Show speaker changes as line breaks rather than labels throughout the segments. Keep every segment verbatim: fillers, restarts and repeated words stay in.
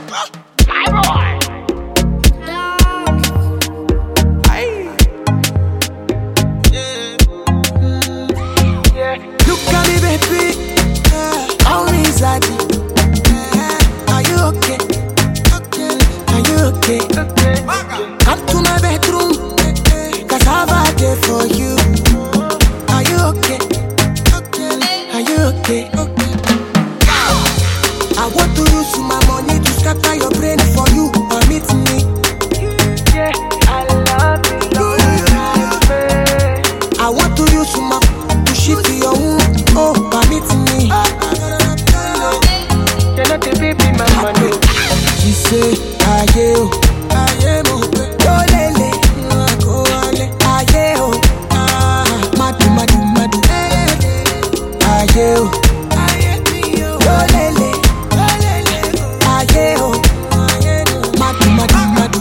My boy.
Look at me, baby. Call me Zaddy. Are you okay? Are you okay? Come to my bedroom, cause I've a day for you. Are you okay? Are you okay? I want to use my money to scatter your brain for you. Permit me.
Yeah, I love you.
I want to use my to shift your womb. Oh, permit me.
You're not a baby, my money.
She say, aye, oh, aye, mo, go lele, go ale, aye, oh, ah, madu, madu, madu, aye, oh, go lele, aye, oh, madu, madu, madu.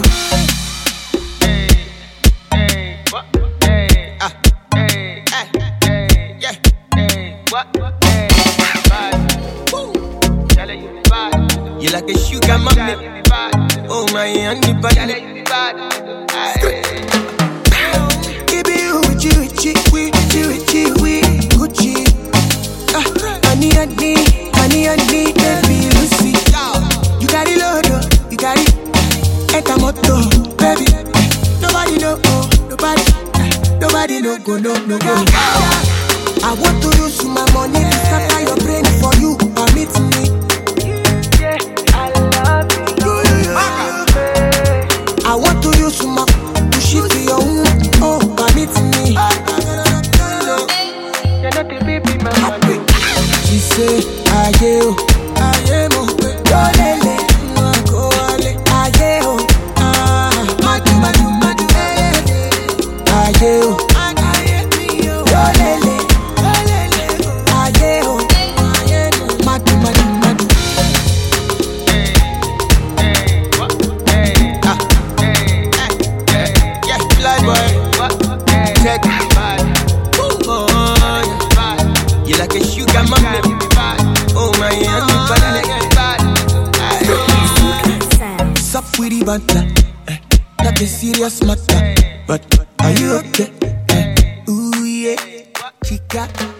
You like a sugar mommy. Oh my honey bunny.
Give you Gucci, Gucci, Gucci, Gucci, Gucci. Ah, honey, honey, honey, honey, baby Lucy. You got it, Lord, you got it. Etamoto, baby. Nobody know, oh, nobody, nobody know, go, no, no, go. I want to use my money to scatter your brain for you. Permit me. I want to use my to shift your womb. Oh, permit me.
You're not a baby, my money.
She say, aye, oh, aye, mo, go lele, go ale, aye, oh, ah, madu, madu, madu, aye, oh, go lele, aye, oh, madu, madu, madu.
You like a sugar mommy. Oh my honey bunny.
Sup with the banter, eh, like a serious matter. But are you okay? Eh, ooh yeah, chica.